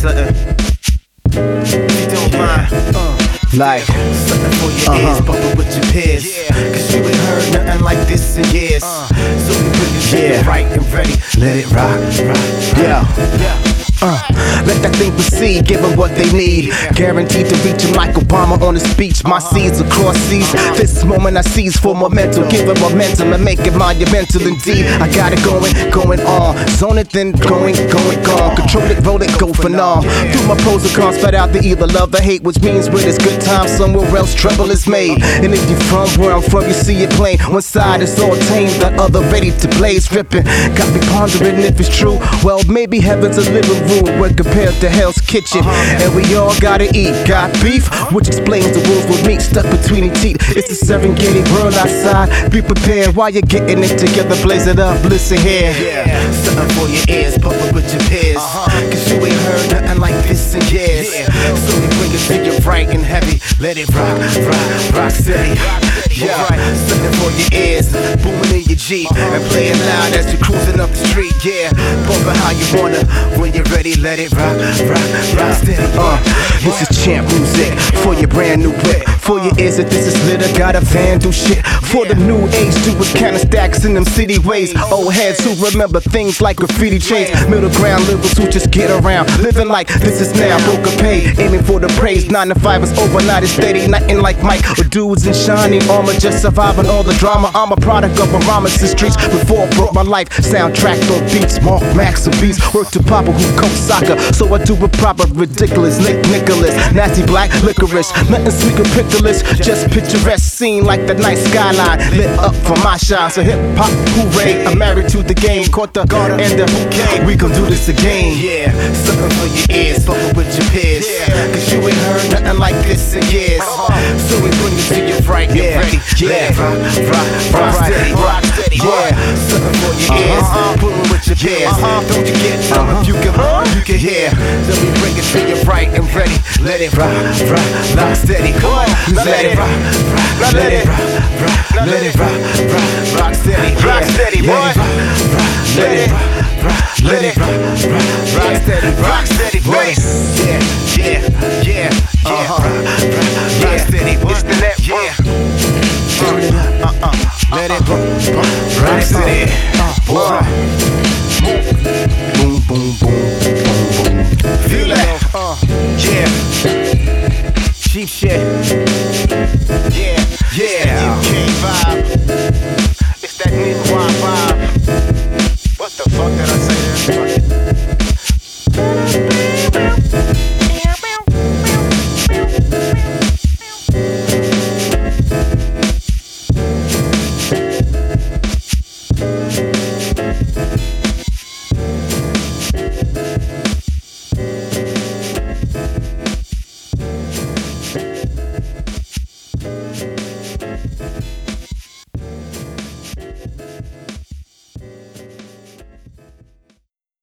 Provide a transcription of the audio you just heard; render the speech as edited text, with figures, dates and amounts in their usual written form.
something. If you don't mind, Like, something for your ears, bumping with your peers. Cause you ain't heard nothing like this in years. So we bring it to you right and ready. Let it rock, rock, yeah. Let that thing proceed, give them what they need. Guaranteed to reach him like Obama on his speech. My seeds across seas. This moment I seize for momentum. Give it momentum and make it monumental indeed. I got it going on. Zone it, then going, gone. Control it, roll it, go for now. Through my pros and cons, spread out the either love or hate, which means when it's good times, somewhere else trouble is made. And if you from where I'm from, you see it plain. One side is all tame, the other ready to blaze, ripping. Got me pondering if it's true. Well, maybe heaven's a living room when compared to Hell's Kitchen. And we all gotta eat. Got beef, which explains the wolves with meat stuck between your teeth. It's a Serengeti world outside. Be prepared while you're getting it together. Blaze it up, listen here. Something for your ears, bumping with your peers. Cause you ain't heard nothing like this in years. So we bring it to you right and heavy. Let it rock, rock, rock steady. Something for your ears, booming in your Jeep and playing loud as you're cruising up the street. Bumping how you wanna. When you're ready, let it rock, rock, rock steady. This is champ music for your brand new whip. For your ears that this is lit, I got a van do shit. For the new age, do with kind of stacks in them city ways. Old heads who remember things like graffiti chains. Middle ground livers who just get around. Living like this is now, broken pay. Aiming for the praise, 9 to 5 is overnight, it's steady. Nothing like Mike or dudes in shiny armor. Just surviving all the drama. I'm a product of Aramis' streets. Before I broke my life, soundtrack on beats. Mark Max and beats. Work to Papa who coach soccer. So I do it proper, ridiculous. Nick Nicholas, nasty black licorice. Nothing sweet or pickles, just picturesque scene like the night skyline. Lit up for my shine, so hip hop, hooray. I'm married to the game, caught the garter and the bouquet. We gon' do this again. Something for your ears, bumping with your peers. Cause you ain't heard nothing like this in years. So we bring it to you right and ready. Let it rock, rock, rock steady, rock steady. Something for your ears, pulling with your peers. Don't you get some if you can hear. Then we bring it to you right and ready. Let it rock, rock, rock steady. Come on, let it rock, rock, let it rock, rock, let it rock, rock, rock steady, rock steady, boy. Let it rock, rock, let it rock, rock, rock steady, rock steady, boy. Rock steady, boy. It's the net, let it rock, rock steady.